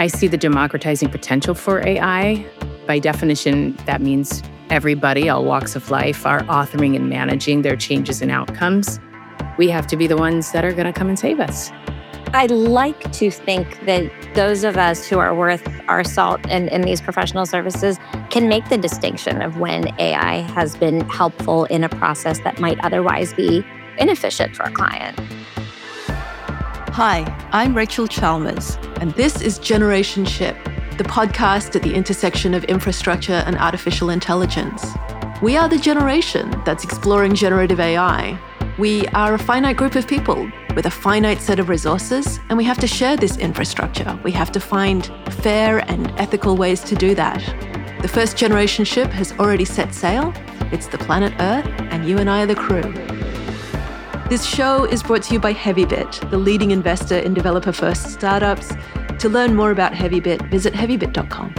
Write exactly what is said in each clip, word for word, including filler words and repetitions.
I see the democratizing potential for A I. By definition, that means everybody, all walks of life, are authoring and managing their changes and outcomes. We have to be the ones that are going to come and save us. I like to think that those of us who are worth our salt in, in these professional services can make the distinction of when A I has been helpful in a process that might otherwise be inefficient for a client. Hi, I'm Rachel Chalmers, and this is Generation Ship, the podcast at the intersection of infrastructure and artificial intelligence. We are the generation that's exploring generative A I. We are a finite group of people with a finite set of resources, and we have to share this infrastructure. We have to find fair and ethical ways to do that. The first generation ship has already set sail. It's the planet Earth, and you and I are the crew. This show is brought to you by HeavyBit, the leading investor in developer-first startups. To learn more about HeavyBit, visit heavybit dot com.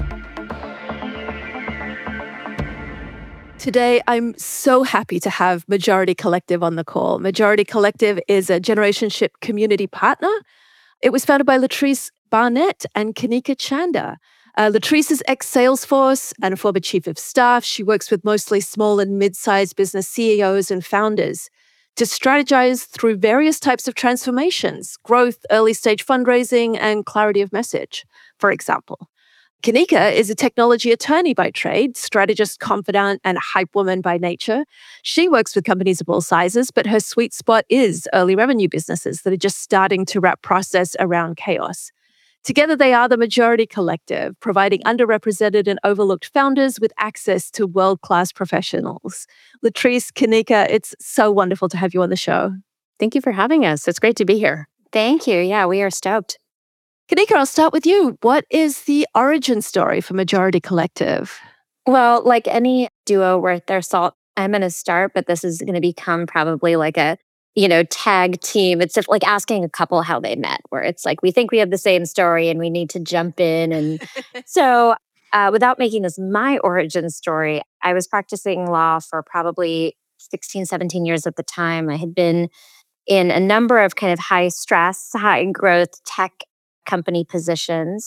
Today, I'm so happy to have Majority Collective on the call. Majority Collective is a Generation Ship community partner. It was founded by Latrice Barnett and Kanika Chanda. Uh, Latrice is ex-Salesforce and a former chief of staff. She works with mostly small and mid-sized business C E Os and founders to strategize through various types of transformations, growth, early-stage fundraising, and clarity of message, for example. Kanika is a technology attorney by trade, strategist, confidant, and hype woman by nature. She works with companies of all sizes, but her sweet spot is early revenue businesses that are just starting to wrap process around chaos. Together, they are the Majority Collective, providing underrepresented and overlooked founders with access to world-class professionals. Latrice, Kanika, it's so wonderful to have you on the show. Thank you for having us. It's great to be here. Thank you. Yeah, we are stoked. Kanika, I'll start with you. What is the origin story for Majority Collective? Well, like any duo worth their salt, I'm going to start, but this is going to become probably like a, you know, tag team. It's just like asking a couple how they met, where it's like, we think we have the same story and we need to jump in. And so uh, without making this my origin story, I was practicing law for probably sixteen, seventeen years at the time. I had been in a number of kind of high stress, high growth tech company positions.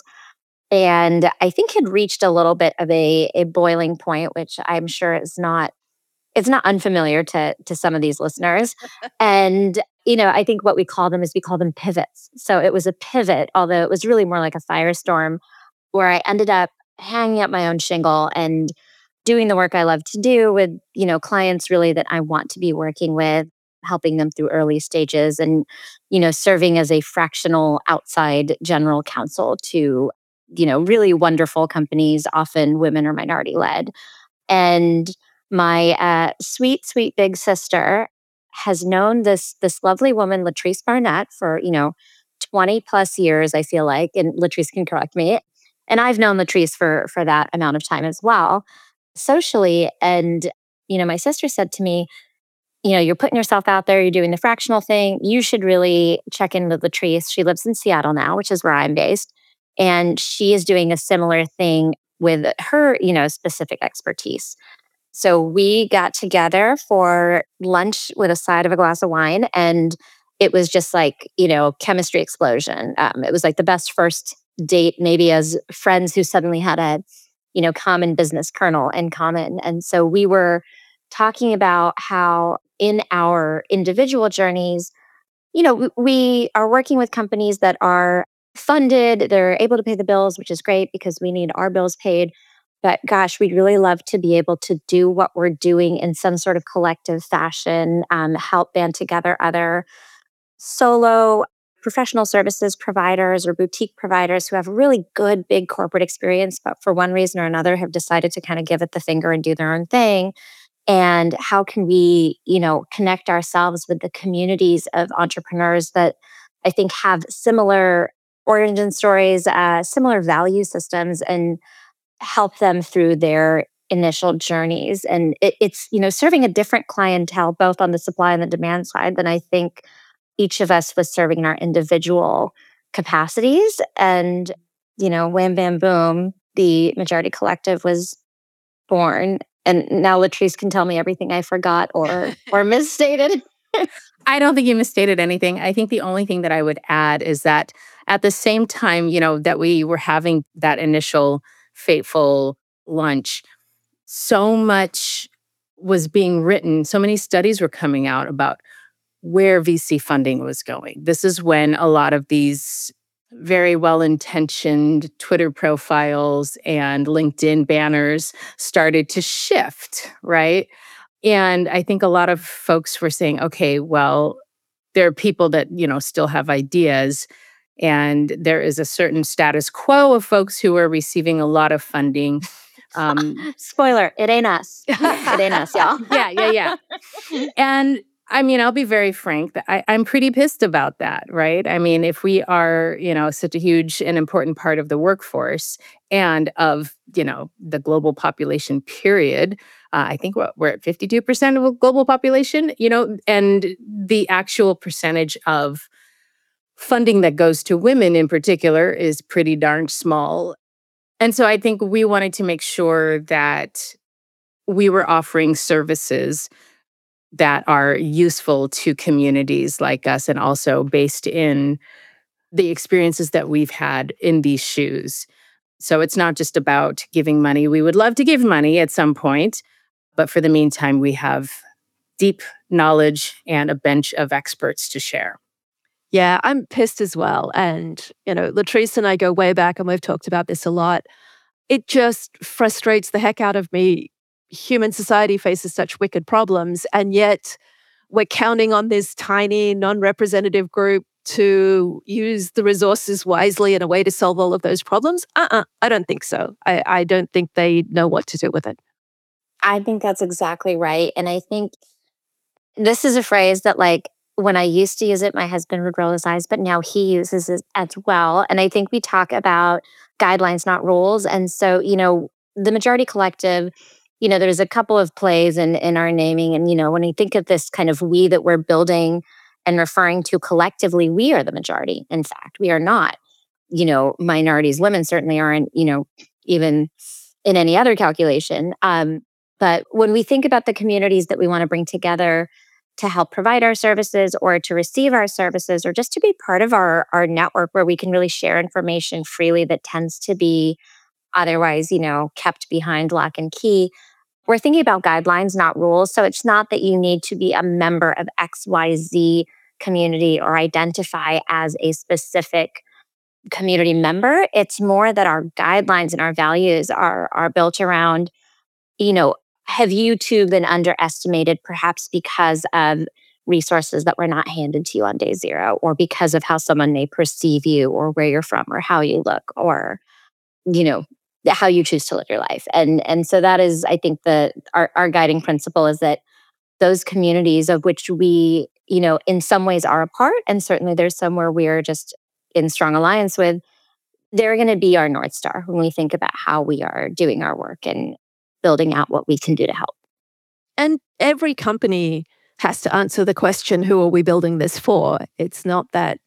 And I think had reached a little bit of a, a boiling point, which I'm sure is not, it's not unfamiliar to, to some of these listeners. And, you know, I think what we call them is we call them pivots. So it was a pivot, although it was really more like a firestorm, where I ended up hanging up my own shingle and doing the work I love to do with, you know, clients really that I want to be working with, helping them through early stages and, you know, serving as a fractional outside general counsel to, you know, really wonderful companies, often women or minority led. And my uh, sweet, sweet big sister has known this, this lovely woman, Latrice Barnett, for, you know, twenty plus years, I feel like, and Latrice can correct me. And I've known Latrice for, for that amount of time as well, socially. And, you know, my sister said to me, you know, you're putting yourself out there, you're doing the fractional thing. You should really check in with Latrice. She lives in Seattle now, which is where I'm based. And she is doing a similar thing with her, you know, specific expertise. So we got together for lunch with a side of a glass of wine. And it was just like, you know, chemistry explosion. Um, it was like the best first date, maybe as friends who suddenly had a, you know, common business kernel in common. And so we were talking about how in our individual journeys, you know, we are working with companies that are funded, they're able to pay the bills, which is great because we need our bills paid. But gosh, we'd really love to be able to do what we're doing in some sort of collective fashion, um, help band together other solo professional services providers or boutique providers who have really good, big corporate experience, but for one reason or another have decided to kind of give it the finger and do their own thing. And how can we, you know, connect ourselves with the communities of entrepreneurs that I think have similar origin stories, uh, similar value systems, and help them through their initial journeys. And it, it's, you know, serving a different clientele, both on the supply and the demand side, than I think each of us was serving in our individual capacities. And, you know, wham, bam, boom, the Majority Collective was born. And now Latrice can tell me everything I forgot or or misstated. I don't think you misstated anything. I think the only thing that I would add is that at the same time, you know, that we were having that initial fateful lunch, so much was being written, so many studies were coming out about where V C funding was going. This is when a lot of these very well-intentioned Twitter profiles and LinkedIn banners started to shift, right? And I think a lot of folks were saying, okay, well, there are people that, you know, still have ideas, and there is a certain status quo of folks who are receiving a lot of funding. Um, Spoiler, it ain't us. It ain't us, y'all. yeah, yeah, yeah. And I mean, I'll be very frank, that I, I'm pretty pissed about that, right? I mean, if we are, you know, such a huge and important part of the workforce and of, you know, the global population, period, uh, I think we're, we're at fifty-two percent of the global population, you know, and the actual percentage of funding that goes to women in particular is pretty darn small. And so I think we wanted to make sure that we were offering services that are useful to communities like us and also based in the experiences that we've had in these shoes. So it's not just about giving money. We would love to give money at some point, but for the meantime, we have deep knowledge and a bench of experts to share. Yeah, I'm pissed as well. And, you know, Latrice and I go way back and we've talked about this a lot. It just frustrates the heck out of me. Human society faces such wicked problems, and yet we're counting on this tiny, non-representative group to use the resources wisely in a way to solve all of those problems. Uh-uh, I don't think so. I, I don't think they know what to do with it. I think that's exactly right. And I think this is a phrase that, like, when I used to use it, my husband would roll his eyes, but now he uses it as well. And I think we talk about guidelines, not rules. And so, you know, the Majority Collective, you know, there's a couple of plays in, in our naming. And, you know, when you think of this kind of we that we're building and referring to collectively, we are the majority. In fact, we are not, you know, minorities. Women certainly aren't, you know, even in any other calculation. Um, but when we think about the communities that we want to bring together to help provide our services or to receive our services or just to be part of our, our network where we can really share information freely that tends to be otherwise, you know, kept behind lock and key. We're thinking about guidelines, not rules. So it's not that you need to be a member of X Y Z community or identify as a specific community member. It's more that our guidelines and our values are, are built around, you know, have you two been underestimated perhaps because of resources that were not handed to you on day zero, or because of how someone may perceive you or where you're from or how you look or, you know, how you choose to live your life. And and so that is, I think, the our, our guiding principle is that those communities of which we, you know, in some ways are a part, and certainly there's some where we are just in strong alliance with, they're going to be our North Star when we think about how we are doing our work and building out what we can do to help. And every company has to answer the question, who are we building this for? It's not that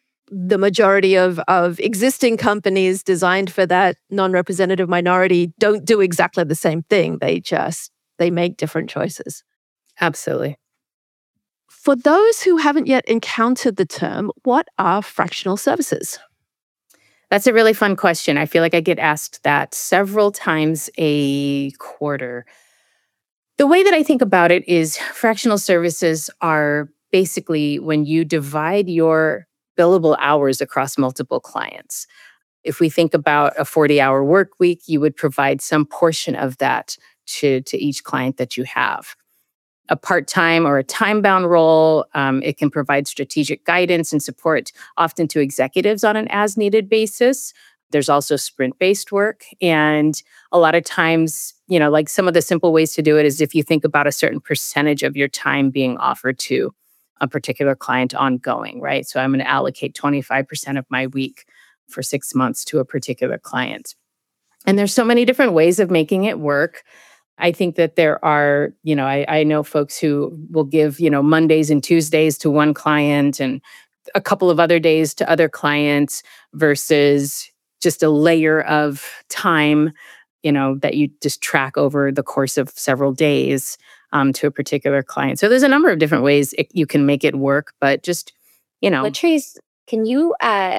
the majority of, of existing companies designed for that non-representative minority don't do exactly the same thing. They just, they make different choices. Absolutely. For those who haven't yet encountered the term, what are fractional services? That's a really fun question. I feel like I get asked that several times a quarter. The way that I think about it is fractional services are basically when you divide your billable hours across multiple clients. If we think about a forty-hour work week, you would provide some portion of that to, to each client that you have. A part-time or a time-bound role, um, it can provide strategic guidance and support often to executives on an as-needed basis. There's also sprint-based work. And a lot of times, you know, like some of the simple ways to do it is if you think about a certain percentage of your time being offered to a particular client ongoing, right? So I'm going to allocate twenty-five percent of my week for six months to a particular client. And there's so many different ways of making it work. I think that there are, you know, I, I know folks who will give, you know, Mondays and Tuesdays to one client and a couple of other days to other clients versus just a layer of time, you know, that you just track over the course of several days um, to a particular client. So there's a number of different ways it, you can make it work, but just, you know. Latrice, can you uh,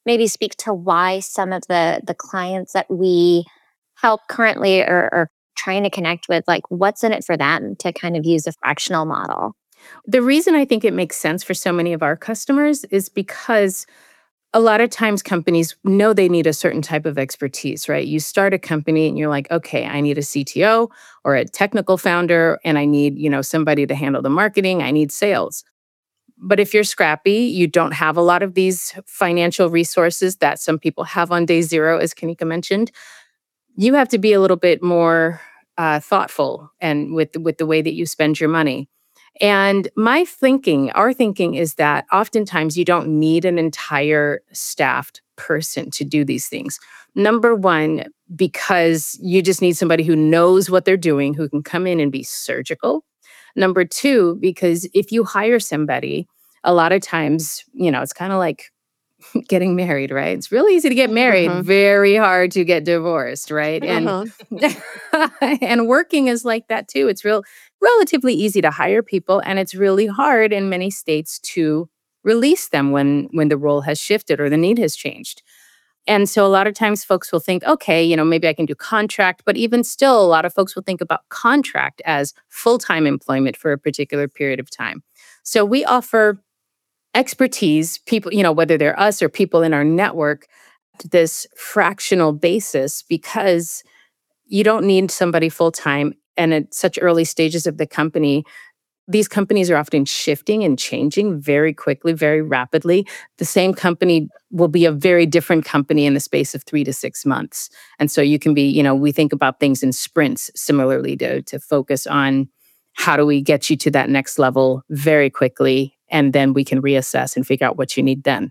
maybe speak to why some of the the clients that we help currently are, are trying to connect with, like what's in it for them to kind of use a fractional model? The reason I think it makes sense for so many of our customers is because a lot of times companies know they need a certain type of expertise, right? You start a company and you're like, okay, I need a C T O or a technical founder, and I need, you know, somebody to handle the marketing, I need sales. But if you're scrappy, you don't have a lot of these financial resources that some people have on day zero, as Kanika mentioned, you have to be a little bit more uh, thoughtful and with with the way that you spend your money. And my thinking, our thinking is that oftentimes you don't need an entire staffed person to do these things. Number one, because you just need somebody who knows what they're doing, who can come in and be surgical. Number two, because if you hire somebody, a lot of times, you know, it's kind of like getting married, right? It's really easy to get married, Uh-huh. very hard to get divorced, right? And Uh-huh. and working is like that too. It's real relatively easy to hire people, and it's really hard in many states to release them when when the role has shifted or the need has changed. And so a lot of times folks will think, okay, you know, maybe I can do contract, but even still a lot of folks will think about contract as full-time employment for a particular period of time. So we offer expertise, people, you know, whether they're us or people in our network, this fractional basis because you don't need somebody full time. And at such early stages of the company, these companies are often shifting and changing very quickly, very rapidly. The same company will be a very different company in the space of three to six months. And so you can be, you know, we think about things in sprints similarly to, to focus on how do we get you to that next level very quickly. And then we can reassess and figure out what you need then.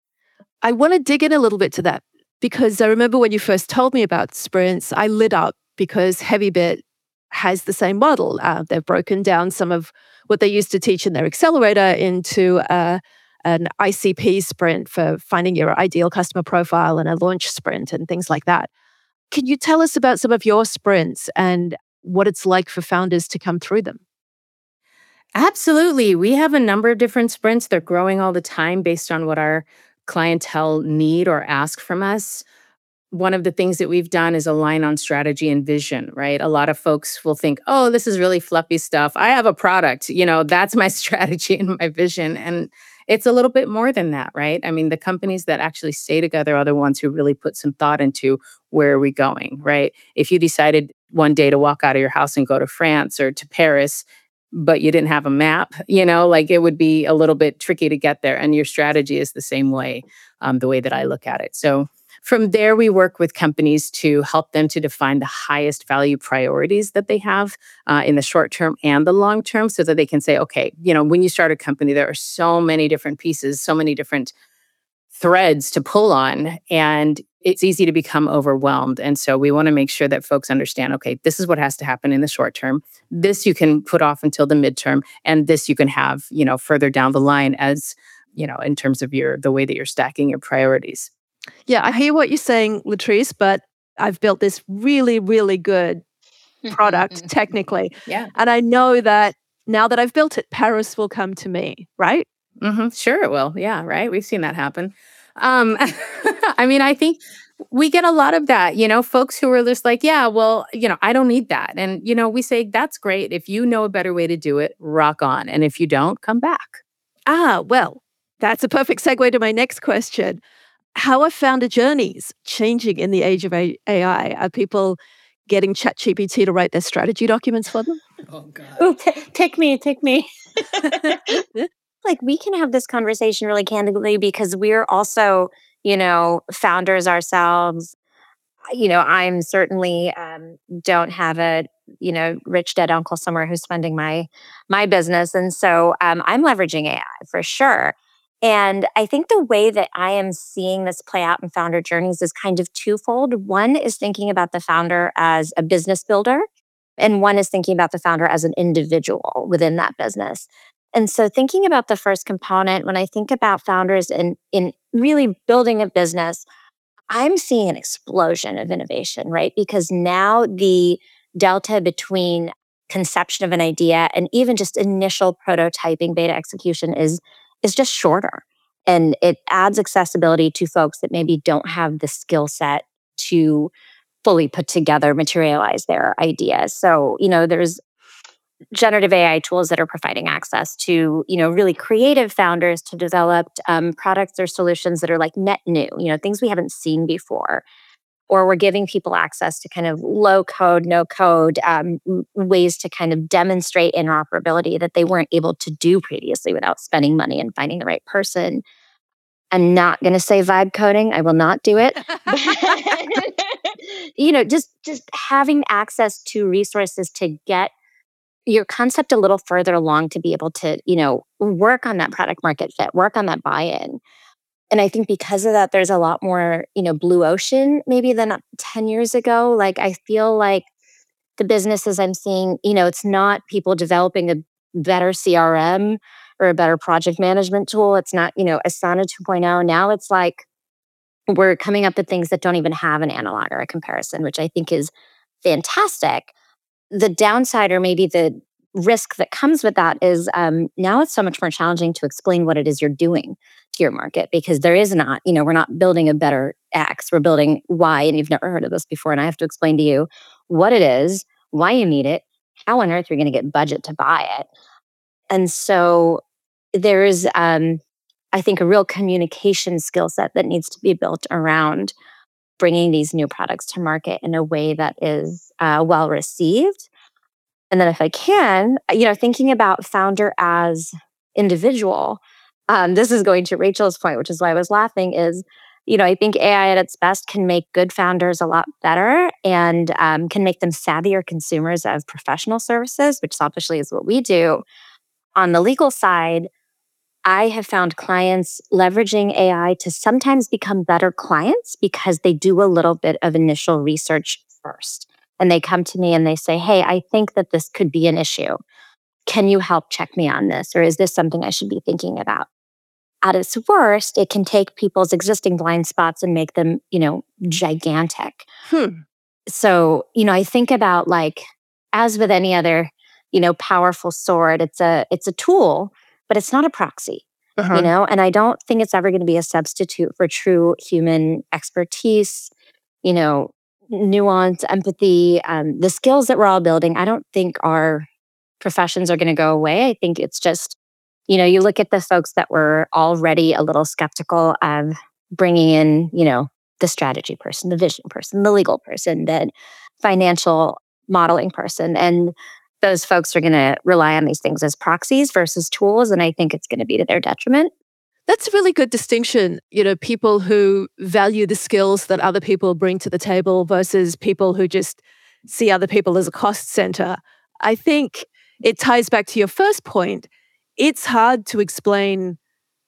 I want to dig in a little bit to that because I remember when you first told me about sprints, I lit up because HeavyBit has the same model. Uh, they've broken down some of what they used to teach in their accelerator into uh, an I C P sprint for finding your ideal customer profile and a launch sprint and things like that. Can you tell us about some of your sprints and what it's like for founders to come through them? Absolutely. We have a number of different sprints. They're growing all the time based on what our clientele need or ask from us. One of the things that we've done is align on strategy and vision, right? A lot of folks will think, oh, this is really fluffy stuff. I have a product, you know, that's my strategy and my vision. And it's a little bit more than that, right? I mean, the companies that actually stay together are the ones who really put some thought into where are we going, right? If you decided one day to walk out of your house and go to France or to Paris, but you didn't have a map, you know, like it would be a little bit tricky to get there. And your strategy is the same way, um, the way that I look at it. So from there, we work with companies to help them to define the highest value priorities that they have uh, in the short term and the long term so that they can say, okay, you know, when you start a company, there are so many different pieces, so many different threads to pull on, and it's easy to become overwhelmed. And so we want to make sure that folks understand, okay, this is what has to happen in the short term. This you can put off until the midterm, and this you can have, you know, further down the line as, you know, in terms of your the way that you're stacking your priorities. Yeah, I hear what you're saying, Latrice, but I've built this really, really good product technically. Yeah. And I know that now that I've built it, Paris will come to me, right? hmm Sure it will. Yeah, right. We've seen that happen. Um, I mean, I think we get a lot of that, you know, folks who are just like, yeah, well, you know, I don't need that. And, you know, we say, that's great. If you know a better way to do it, rock on. And if you don't, come back. Ah, well, that's a perfect segue to my next question. How are founder journeys changing in the age of A I? Are people getting ChatGPT to write their strategy documents for them? Oh, God. Ooh, t- take me, take me. Like we can have this conversation really candidly because we're also, you know, founders ourselves. You know, I'm certainly um, don't have a, you know, rich dead uncle somewhere who's funding my my business, and so um, I'm leveraging A I for sure. And I think the way that I am seeing this play out in founder journeys is kind of twofold. One is thinking about the founder as a business builder, and one is thinking about the founder as an individual within that business. And so thinking about the first component, when I think about founders in, in really building a business, I'm seeing an explosion of innovation, right? Because now the delta between conception of an idea and even just initial prototyping beta execution is is just shorter. And it adds accessibility to folks that maybe don't have the skill set to fully put together, materialize their ideas. So, you know, there's generative A I tools that are providing access to, you know, really creative founders to develop um, products or solutions that are like net new, you know, things we haven't seen before. Or we're giving people access to kind of low code, no code um, ways to kind of demonstrate interoperability that they weren't able to do previously without spending money and finding the right person. I'm not going to say vibe coding. I will not do it. you know, just just having access to resources to get your concept a little further along to be able to, you know, work on that product market fit, work on that buy-in. And I think because of that, there's a lot more, you know, blue ocean maybe than ten years ago. Like, I feel like the businesses I'm seeing, you know, it's not people developing a better C R M or a better project management tool. It's not, you know, Asana 2.0. Now it's like we're coming up with things that don't even have an analog or a comparison, which I think is fantastic. The downside, or maybe the risk that comes with that, is um, now it's so much more challenging to explain what it is you're doing to your market, because there is not, you know, we're not building a better X, we're building Y, and you've never heard of this before. And I have to explain to you what it is, why you need it, how on earth you're going to get budget to buy it. And so there is, um, I think, a real communication skill set that needs to be built around bringing these new products to market in a way that is uh, well received. And then if I can, you know, thinking about founder as individual, um, this is going to Rachel's point, which is why I was laughing, is, you know, I think A I at its best can make good founders a lot better and um, can make them savvier consumers of professional services, which selfishly is what we do. On the legal side, I have found clients leveraging A I to sometimes become better clients because they do a little bit of initial research first. And they come to me and they say, hey, I think that this could be an issue. Can you help check me on this? Or is this something I should be thinking about? At its worst, it can take people's existing blind spots and make them, you know, gigantic. Hmm. So, you know, I think about, like, as with any other, you know, powerful sword, it's a it's a tool, but it's not a proxy, Uh-huh. you know, and I don't think it's ever going to be a substitute for true human expertise, you know, nuance, empathy, um, the skills that we're all building. I don't think our professions are going to go away. I think it's just, you know, you look at the folks that were already a little skeptical of bringing in, you know, the strategy person, the vision person, the legal person, the financial modeling person, and those folks are going to rely on these things as proxies versus tools. And I think it's going to be to their detriment. That's a really good distinction. You know, people who value the skills that other people bring to the table versus people who just see other people as a cost center. I think it ties back to your first point. It's hard to explain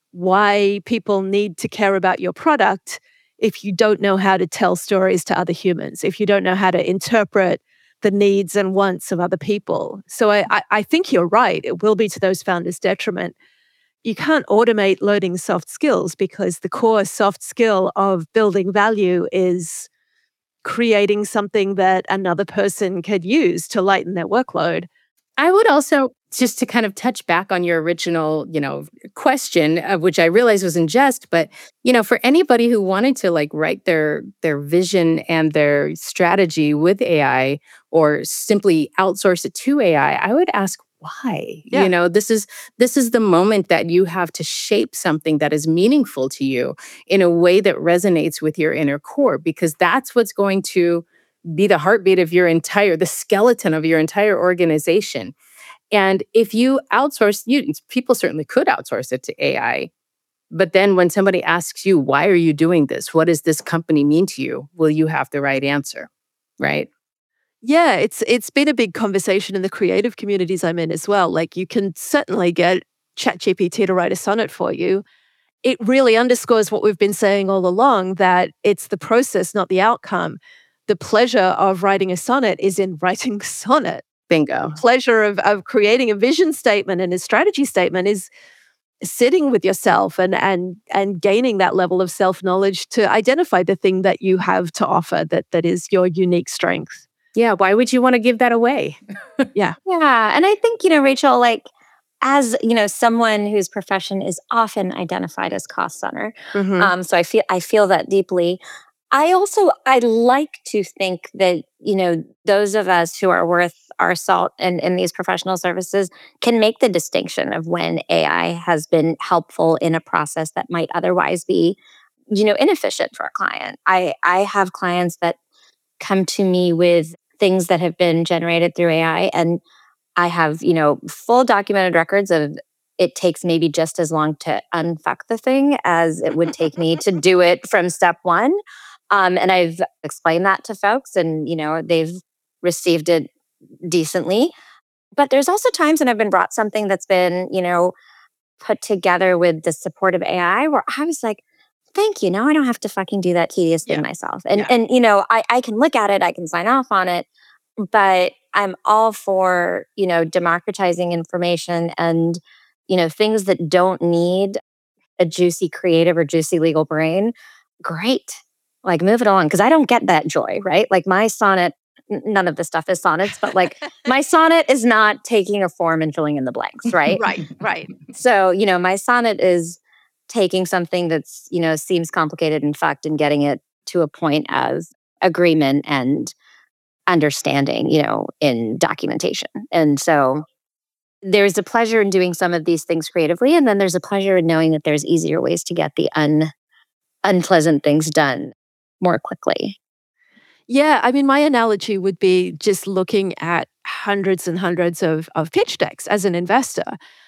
why people need to care about your product if you don't know how to tell stories to other humans, if you don't know how to interpret the needs and wants of other people. So I, I, I think you're right. It will be to those founders' detriment. You can't automate learning soft skills because the core soft skill of building value is creating something that another person could use to lighten their workload. I would also, just to kind of touch back on your original, you know, question, uh, which I realized was in jest, but, you know, for anybody who wanted to like write their their vision and their strategy with A I or simply outsource it to A I, I would ask why. Yeah. You know, this is this is the moment that you have to shape something that is meaningful to you in a way that resonates with your inner core, because that's what's going to be the heartbeat of your entire, the skeleton of your entire organization. And if you outsource, you people certainly could outsource it to A I. But then when somebody asks you, why are you doing this? What does this company mean to you? Will you have the right answer, right? Yeah, it's it's been a big conversation in the creative communities I'm in as well. Like, you can certainly get ChatGPT to write a sonnet for you. It really underscores what we've been saying all along, that it's the process, not the outcome. The pleasure of writing a sonnet is in writing the sonnet. Bingo. The pleasure of, of creating a vision statement and a strategy statement is sitting with yourself and and and gaining that level of self-knowledge to identify the thing that you have to offer that that is your unique strength. Yeah, why would you want to give that away? Yeah. Yeah. And I think, you know, Rachel, like, as you know, someone whose profession is often identified as cost center, Mm-hmm. um, so I feel I feel that deeply. I also I like to think that you know those of us who are worth our salt in, in these professional services can make the distinction of when A I has been helpful in a process that might otherwise be you know inefficient for a client. I I have clients that come to me with things that have been generated through A I, and I have, you know, full documented records of it takes maybe just as long to unfuck the thing as it would take me to do it from step one. Um, and I've explained that to folks, and you know, they've received it decently. But there's also times when I've been brought something that's been, you know, put together with the support of A I where I was like, thank you. Now I don't have to fucking do that tedious thing Yeah. myself. And Yeah. and you know, I, I can look at it, I can sign off on it, but I'm all for, you know, democratizing information and, you know, things that don't need a juicy creative or juicy legal brain. Great. Like move it along. Cause I don't get that joy, right? Like my sonnet, n- none of this stuff is sonnets, but like my sonnet is not taking a form and filling in the blanks, right? Right, right. So, you know, my sonnet is taking something that's, you know, seems complicated and fucked and getting it to a point of agreement and understanding, you know, in documentation. And so there's a pleasure in doing some of these things creatively. And then there's a pleasure in knowing that there's easier ways to get the un, unpleasant things done more quickly. Yeah, I mean, my analogy would be just looking at hundreds and hundreds of, of pitch decks as an investor.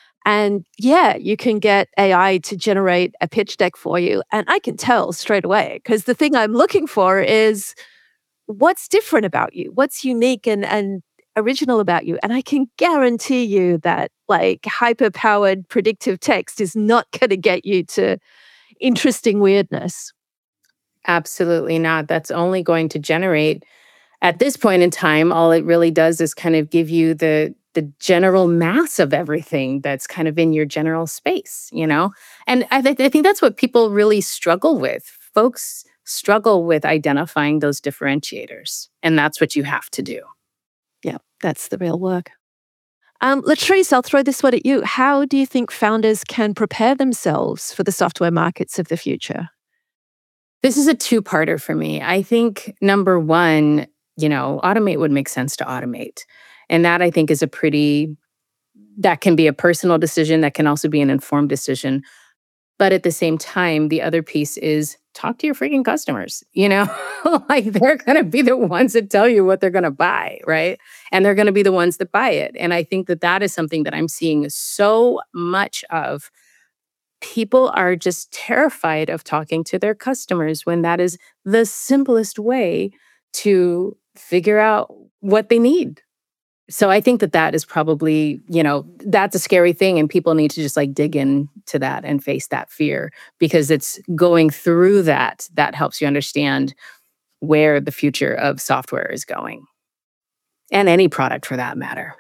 And yeah, you can get A I to generate a pitch deck for you. And I can tell straight away because the thing I'm looking for is what's different about you? What's unique and, and original about you? And I can guarantee you that like hyper-powered predictive text is not going to get you to interesting weirdness. Absolutely not. That's only going to generate, at this point in time, all it really does is kind of give you the the general mass of everything that's kind of in your general space, you know? And I, th- I think that's what people really struggle with. Folks struggle with identifying those differentiators, and that's what you have to do. Yeah, that's the real work. Um, Latrice, I'll throw this one at you. How do you think founders can prepare themselves for the software markets of the future? This is a two-parter for me. I think number one, you know, automate would make sense to automate. And that I think is a pretty, that can be a personal decision, that can also be an informed decision. But at the same time, the other piece is talk to your freaking customers, you know, like they're going to be the ones that tell you what they're going to buy, right? And they're going to be the ones that buy it. And I think that that is something that I'm seeing so much of. People are just terrified of talking to their customers when that is the simplest way to figure out what they need. So I think that that is probably, you know, that's a scary thing, and people need to just like dig into that and face that fear, because it's going through that that helps you understand where the future of software is going, and any product for that matter.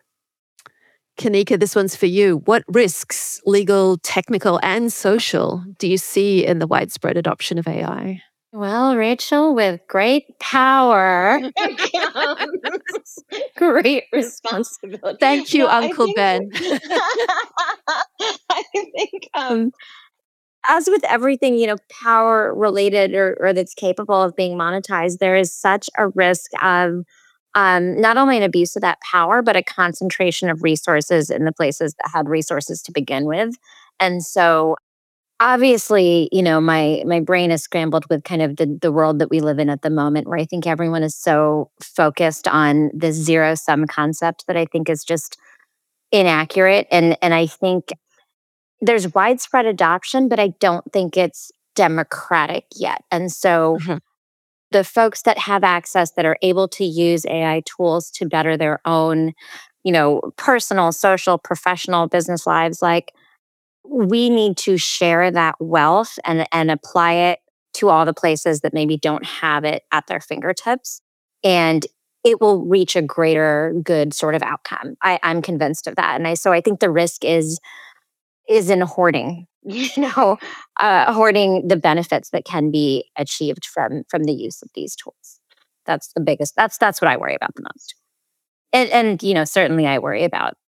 Kanika, this one's for you. What risks, legal, technical, and social, do you see in the widespread adoption of A I? Well, Rachel, with great power comes great responsibility. Thank you, No, I Uncle think- Ben. I think, um, as with everything, you know, power related or, or that's capable of being monetized, there is such a risk of um, not only an abuse of that power, but a concentration of resources in the places that had resources to begin with. And so obviously, you know, my my brain is scrambled with kind of the, the world that we live in at the moment, where I think everyone is so focused on this zero sum concept that I think is just inaccurate. And and I think there's widespread adoption, but I don't think it's democratic yet. And so Mhm. the folks that have access, that are able to use A I tools to better their own, you know, personal, social, professional, business lives, like we need to share that wealth and, and apply it to all the places that maybe don't have it at their fingertips. And it will reach a greater good sort of outcome. I, I'm convinced of that. And I so I think the risk is is in hoarding, you know, uh, hoarding the benefits that can be achieved from from the use of these tools. That's the biggest. That's that's what I worry about the most. And and you know, certainly I worry about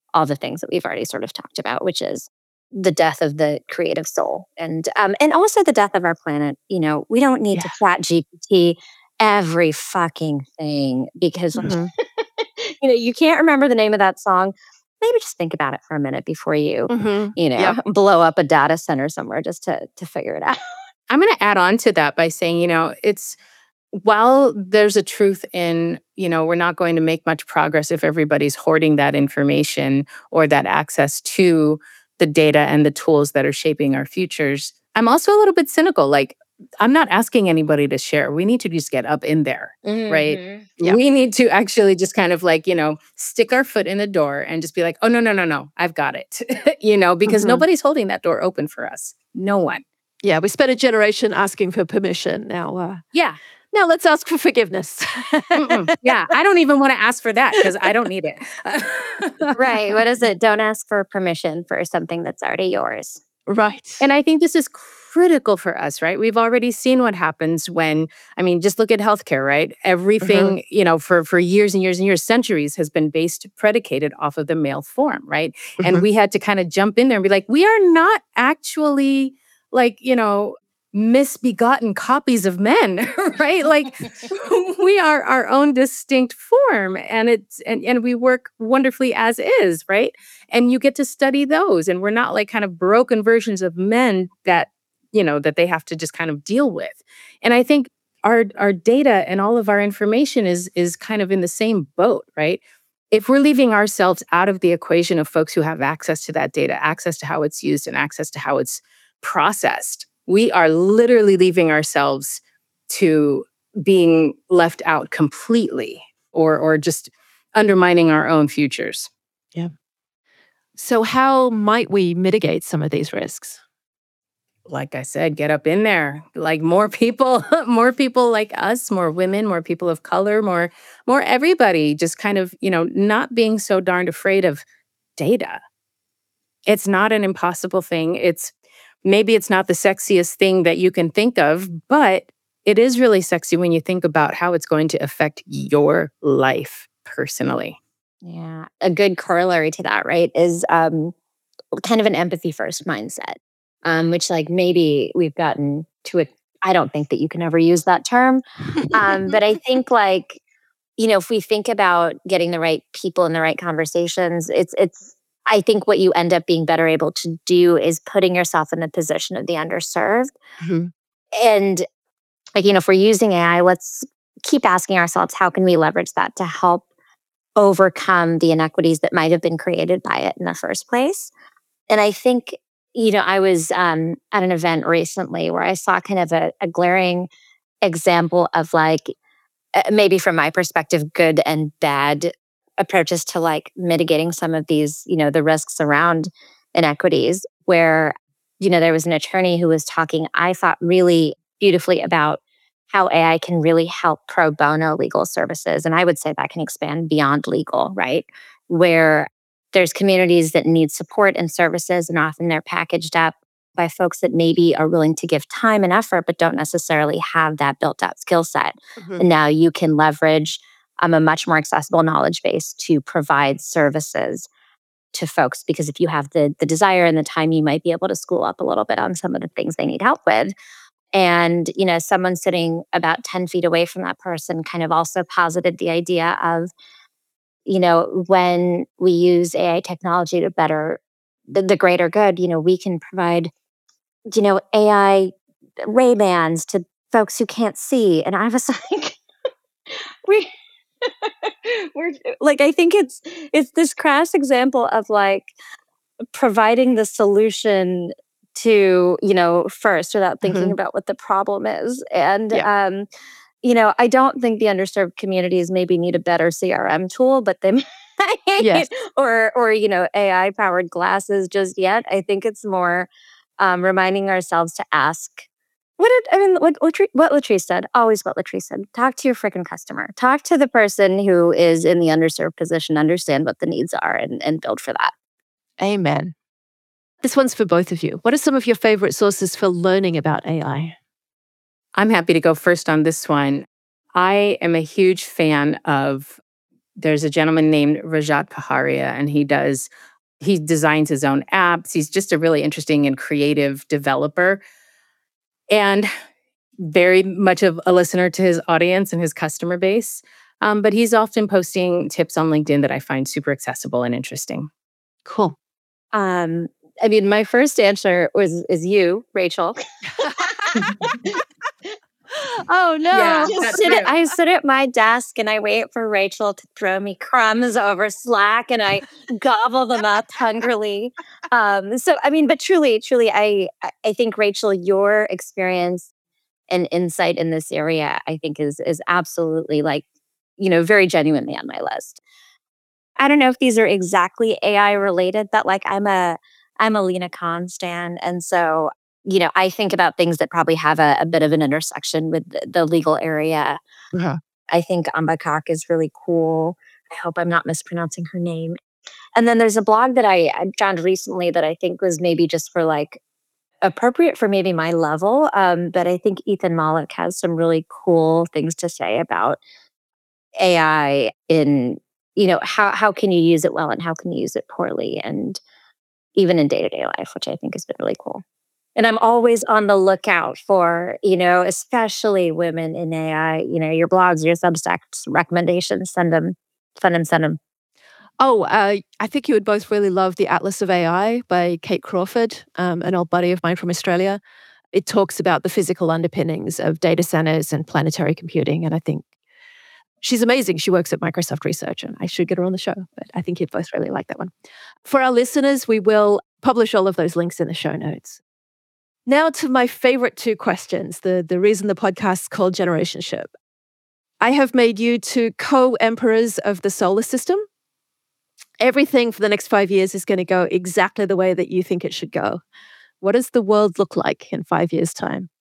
all the things that we've already sort of talked about, which is the death of the creative soul and um, and also the death of our planet. You know, we don't need Yeah. to chat G P T every fucking thing because Mhm. you know you can't remember the name of that song. Maybe just think about it for a minute before you, Mhm. you know, Yep. blow up a data center somewhere just to to figure it out. I'm going to add on to that by saying, you know, it's while there's a truth in, you know, we're not going to make much progress if everybody's hoarding that information or that access to the data and the tools that are shaping our futures. I'm also a little bit cynical. Like, I'm not asking anybody to share. We need to just get up in there, right? Mhm. Yeah. We need to actually just kind of like, you know, stick our foot in the door and just be like, oh, no, no, no, no, I've got it, you know, because Mhm. nobody's holding that door open for us. No one. Yeah, we spent a generation asking for permission. Now, uh, Yeah. now let's ask for forgiveness. Mm-mm. Yeah. I don't even want to ask for that because I don't need it. Right. What is it? Don't ask for permission for something that's already yours. Right. And I think this is critical for us, right? We've already seen what happens when, I mean, just look at healthcare, right? Everything, you know, for, for years and years and years, centuries has been based, predicated off of the male form, right? And Mhm. we had to kind of jump in there and be like, we are not actually like, you know, misbegotten copies of men, right? Like we are our own distinct form and it's and, and we work wonderfully as is, right? And you get to study those and we're not like kind of broken versions of men that, you know, that they have to just kind of deal with. And I think our our data and all of our information is is kind of in the same boat, right? If we're leaving ourselves out of the equation of folks who have access to that data, access to how it's used and access to how it's processed, we are literally leaving ourselves to being left out completely or or just undermining our own futures. Yeah. So, how might we mitigate some of these risks? Like I said, get up in there. Like more people, more people like us, more women, more people of color, more more everybody just kind of, you know, not being so darned afraid of data. It's not an impossible thing. It's maybe it's not the sexiest thing that you can think of, but it is really sexy when you think about how it's going to affect your life personally. Yeah. A good corollary to that, right, is um, kind of an empathy first mindset, um, which like maybe we've gotten to a, I don't think that you can ever use that term. Um, but I think like, you know, if we think about getting the right people in the right conversations, it's, it's, I think what you end up being better able to do is putting yourself in the position of the underserved. Mhm. And like, you know, if we're using A I, let's keep asking ourselves, how can we leverage that to help overcome the inequities that might have been created by it in the first place? And I think, you know, I was um, at an event recently where I saw kind of a, a glaring example of like, uh, maybe from my perspective, good and bad approaches to like mitigating some of these, you know, the risks around inequities, where, you know, there was an attorney who was talking, I thought really beautifully about how A I can really help pro bono legal services. And I would say that can expand beyond legal, right? Where there's communities that need support and services, and often they're packaged up by folks that maybe are willing to give time and effort, but don't necessarily have that built out skill set. Mhm. And now you can leverage um, a much more accessible knowledge base to provide services to folks, because if you have the the desire and the time, you might be able to school up a little bit on some of the things they need help with. And, you know, someone sitting about ten feet away from that person kind of also posited the idea of, you know, when we use A I technology to better the, the greater good, you know, we can provide, you know, A I Ray-Bans to folks who can't see. And I was like, we we're like, I think it's it's this crass example of like providing the solution to, you know, first without thinking Mhm. about what the problem is. And Yeah. um, you know, I don't think the underserved communities maybe need a better C R M tool, but they Yes. might, or or you know, A I powered glasses just yet. I think it's more um, reminding ourselves to ask. What did I mean? What Latrice, what Latrice said? Always what Latrice said. Talk to your freaking customer. Talk to the person who is in the underserved position. Understand what the needs are, and and build for that. Amen. This one's for both of you. What are some of your favorite sources for learning about A I? I'm happy to go first on this one. I am a huge fan of There's a gentleman named Rajat Kaharia, and he does, he designs his own apps. He's just a really interesting and creative developer, and very much of a listener to his audience and his customer base. Um, but he's often posting tips on LinkedIn that I find super accessible and interesting. Cool. Um, I mean, my first answer was is you, Rachel. Oh no! Yeah, I, sit at, I sit at my desk and I wait for Rachel to throw me crumbs over Slack, and I gobble them up hungrily. Um, so, I mean, but truly, truly, I I think Rachel, your experience and insight in this area, I think, is is absolutely, like, you know, very genuinely on my list. I don't know if these are exactly A I related, but like I'm a I'm a Lena Khan stan, and so, you know, I think about things that probably have a, a bit of an intersection with the, the legal area. Uh-huh. I think Amba Kak is really cool. I hope I'm not mispronouncing her name. And then there's a blog that I, I found recently that I think was maybe just for like appropriate for maybe my level. Um, but I think Ethan Malik has some really cool things to say about A I in, you know, how how can you use it well and how can you use it poorly, and even in day-to-day life, which I think has been really cool. And I'm always on the lookout for, you know, especially women in A I, you know, your blogs, your Substacks recommendations, send them, send them, send them. Oh, uh, I think you would both really love The Atlas of A I by Kate Crawford, um, an old buddy of mine from Australia. It talks about the physical underpinnings of data centers and planetary computing. And I think she's amazing. She works at Microsoft Research, and I should get her on the show. But I think you'd both really like that one. For our listeners, we will publish all of those links in the show notes. Now to my favorite two questions, the, the reason the podcast's called Generationship. I have made you two co-emperors of the solar system. Everything for the next five years is going to go exactly the way that you think it should go. What does the world look like in five years' time?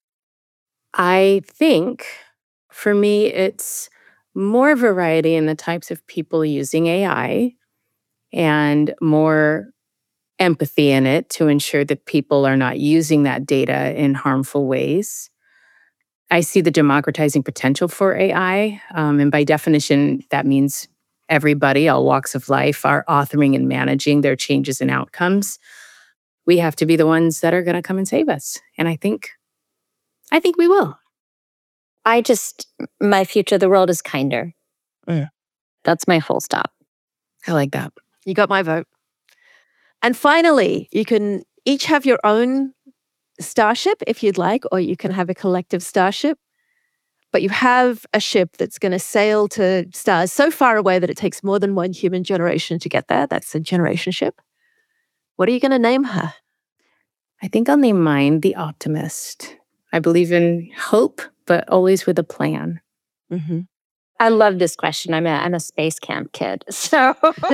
I think for me, it's more variety in the types of people using A I and more empathy in it to ensure that people are not using that data in harmful ways. I see the democratizing potential for A I. Um, and by definition, that means everybody, all walks of life, are authoring and managing their changes and outcomes. We have to be the ones that are going to come and save us. And I think, I think we will. I just, my future, the world is kinder. Yeah. That's my full stop. I like that. You got my vote. And finally, you can each have your own starship if you'd like, or you can have a collective starship. But you have a ship that's going to sail to stars so far away that it takes more than one human generation to get there. That's a generation ship. What are you going to name her? I think I'll name mine The Optimist. I believe in hope, but always with a plan. Mm-hmm. I love this question. I'm a I'm a space camp kid, so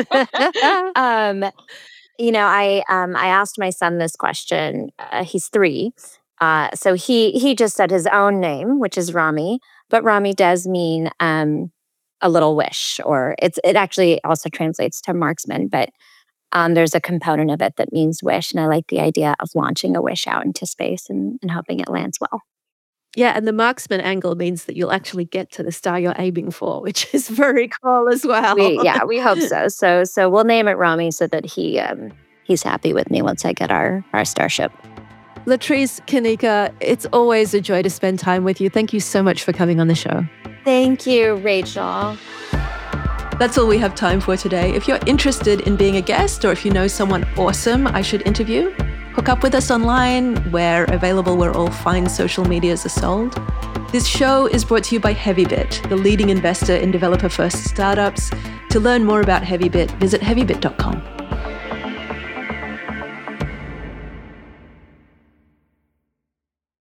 um, you know, I um I asked my son this question. Uh, he's three, uh, so he he just said his own name, which is Rami. But Rami does mean um a little wish, or it's it actually also translates to marksman. But um, there's a component of it that means wish, and I like the idea of launching a wish out into space and, and hoping it lands well. Yeah, and the marksman angle means that you'll actually get to the star you're aiming for, which is very cool as well. We, yeah, we hope so. So, so we'll name it Rami so that he um, he's happy with me once I get our our starship. Latrice, Kanika, it's always a joy to spend time with you. Thank you so much for coming on the show. Thank you, Rachel. That's all we have time for today. If you're interested in being a guest, or if you know someone awesome I should interview, hook up with us online. We're available where all fine social medias are sold. This show is brought to you by HeavyBit, the leading investor in developer-first startups. To learn more about HeavyBit, visit heavybit dot com.